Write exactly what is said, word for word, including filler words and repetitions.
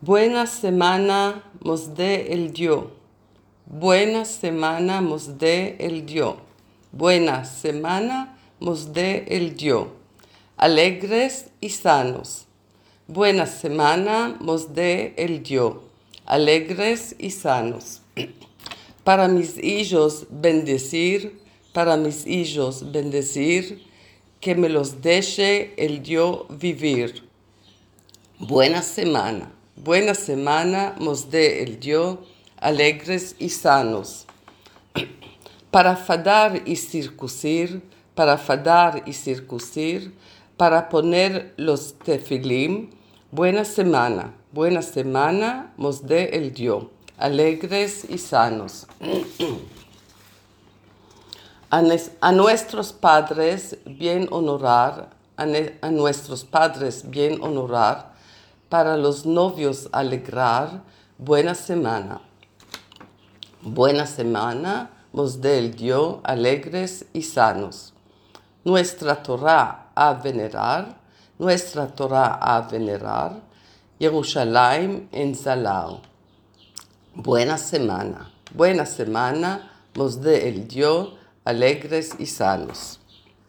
Buena semana nos dé el Dios. Buena semana nos dé el Dios. Buena semana nos dé el Dios. Alegres y sanos. Buena semana nos dé el Dios. Alegres y sanos. Para mis hijos bendecir, para mis hijos bendecir, que me los deje el Dios vivir. Buena semana, buena semana nos dé el Dios, alegres y sanos. Para fadar y circuncir, para fadar y circuncir, para poner los tefilim, buena semana, buena semana nos dé el Dios, alegres y sanos. A, a nuestros padres bien honorar, a, ne, a nuestros padres bien honorar, para los novios alegrar, buena semana. Buena semana nos dé el Dios, alegres y sanos. Nuestra Torah a venerar, nuestra Torah a venerar, Jerusalén en Zalao. Buena semana, buena semana nos dé el Dios, alegres y sanos.